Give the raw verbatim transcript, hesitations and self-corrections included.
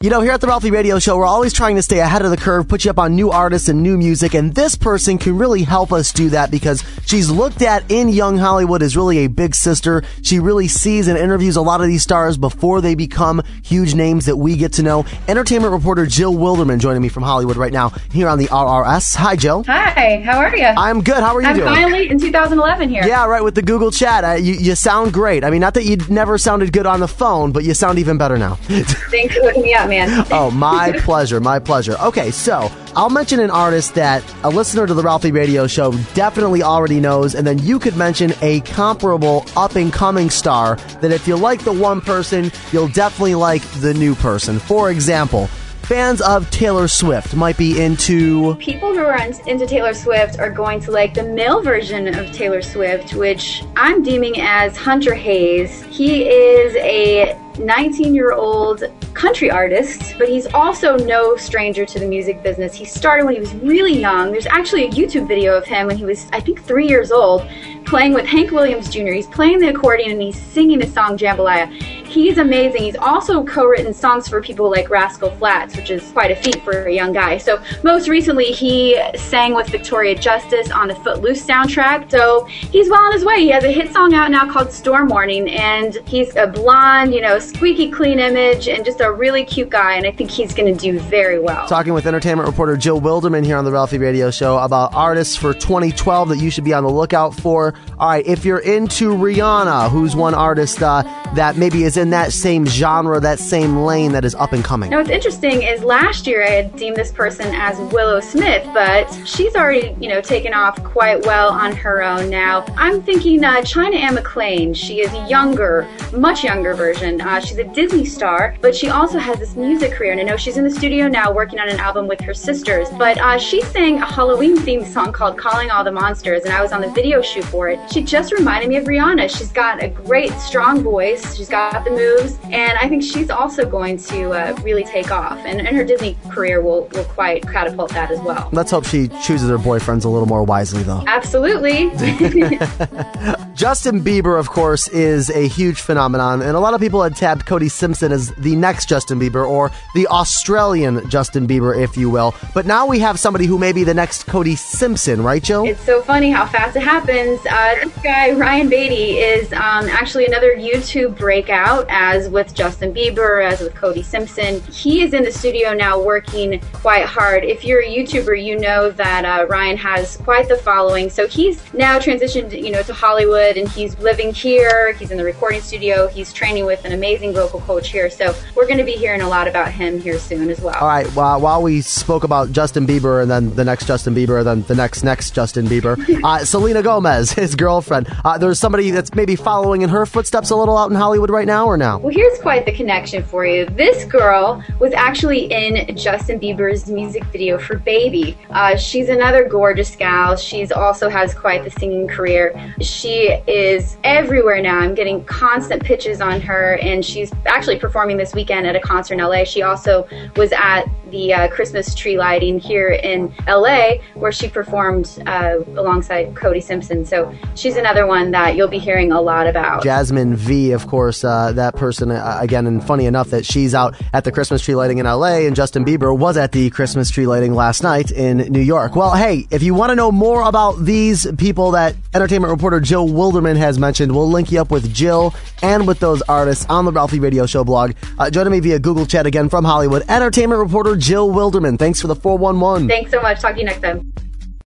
You know, here at the Ralphie Radio Show, we're always trying to stay ahead of the curve, put you up on new artists and new music, and this person can really help us do that because she's looked at in young Hollywood as really a big sister. She really sees and interviews a lot of these stars before they become huge names that we get to know. Entertainment reporter Jill Wilderman joining me from Hollywood right now here on the R R S. Hi, Jill. Hi, how are you? I'm good. How are you I'm doing? I'm finally in two thousand eleven here. Yeah, right, with the Google Chat. Uh, you, you sound great. I mean, not that you never sounded good on the phone, but you sound even better now. Thanks for hooking me up, man. Oh, my pleasure, my pleasure. Okay, so I'll mention an artist that a listener to the Ralphie Radio Show definitely already knows, and then you could mention a comparable up-and-coming star that if you like the one person, you'll definitely like the new person. For example, fans of Taylor Swift might be into... People who are into Taylor Swift are going to like the male version of Taylor Swift, which I'm deeming as Hunter Hayes. He is a nineteen-year-old country artist, but he's also no stranger to the music business. He started when he was really young. There's actually a YouTube video of him when he was, I think, three years old, playing with Hank Williams Junior He's playing the accordion and he's singing the song Jambalaya. He's amazing. He's also co-written songs for people like Rascal Flatts, which is quite a feat for a young guy. So most recently, he sang with Victoria Justice on the Footloose soundtrack. So he's well on his way. He has a hit song out now called Storm Warning, and he's a blonde, you know, squeaky clean image and just a really cute guy, and I think he's going to do very well. Talking with entertainment reporter Jill Wilderman here on the Ralphie Radio Show about artists for twenty twelve that you should be on the lookout for. All right, if you're into Rihanna, who's one artist uh, that maybe is in that same genre, that same lane that is up and coming. Now, what's interesting is last year I had deemed this person as Willow Smith, but she's already, you know, taken off quite well on her own now. I'm thinking uh, China Anne McClain. She is a younger, much younger version. Uh, she's a Disney star, but she also has this music career, and I know she's in the studio now working on an album with her sisters, but uh, she sang a Halloween-themed song called Calling All the Monsters, and I was on the video shoot for it. She just reminded me of Rihanna. She's got a great, strong voice. She's got the moves, and I think she's also going to uh, really take off, and, and her Disney career will, will quite catapult that as well. Let's hope she chooses her boyfriends a little more wisely, though. Absolutely. Justin Bieber, of course, is a huge phenomenon, and a lot of people had tabbed Cody Simpson as the next Justin Bieber, or the Australian Justin Bieber, if you will. But now we have somebody who may be the next Cody Simpson, right, Joe? It's so funny how fast it happens. Uh, this guy, Ryan Beatty, is um, actually another YouTube breakout, as with Justin Bieber, as with Cody Simpson. He is in the studio now working quite hard. If you're a YouTuber, you know that uh, Ryan has quite the following. So he's now transitioned, you know, to Hollywood, and he's living here. He's in the recording studio. He's training with an amazing vocal coach here. So we're going to be hearing a lot about him here soon as well. All right. Well, while we spoke about Justin Bieber and then the next Justin Bieber, and then the next next Justin Bieber, uh, Selena Gomez, his girlfriend. Uh, there's somebody that's maybe following in her footsteps a little out in Hollywood right now, or now? Well, here's quite the connection for you. This girl was actually in Justin Bieber's music video for Baby. Uh, she's another gorgeous gal. She's also has quite the singing career. She is everywhere now. I'm getting constant pitches on her, and she's actually performing this weekend at a concert in L A. She also was at the uh, Christmas tree lighting here in L A, where she performed uh, alongside Cody Simpson. So she's another one that you'll be hearing a lot about. Jasmine V, of course, uh, that person, uh, again, and funny enough that she's out at the Christmas tree lighting in L A, and Justin Bieber was at the Christmas tree lighting last night in New York. Well, hey, if you want to know more about these people that entertainment reporter Jill Wilderman has mentioned, we'll link you up with Jill and with those artists on the Ralphie Radio Show blog. Uh, joining me via Google Chat again from Hollywood, entertainment reporter Jill Wilderman. Thanks for the four one one. Thanks so much. Talk to you next time.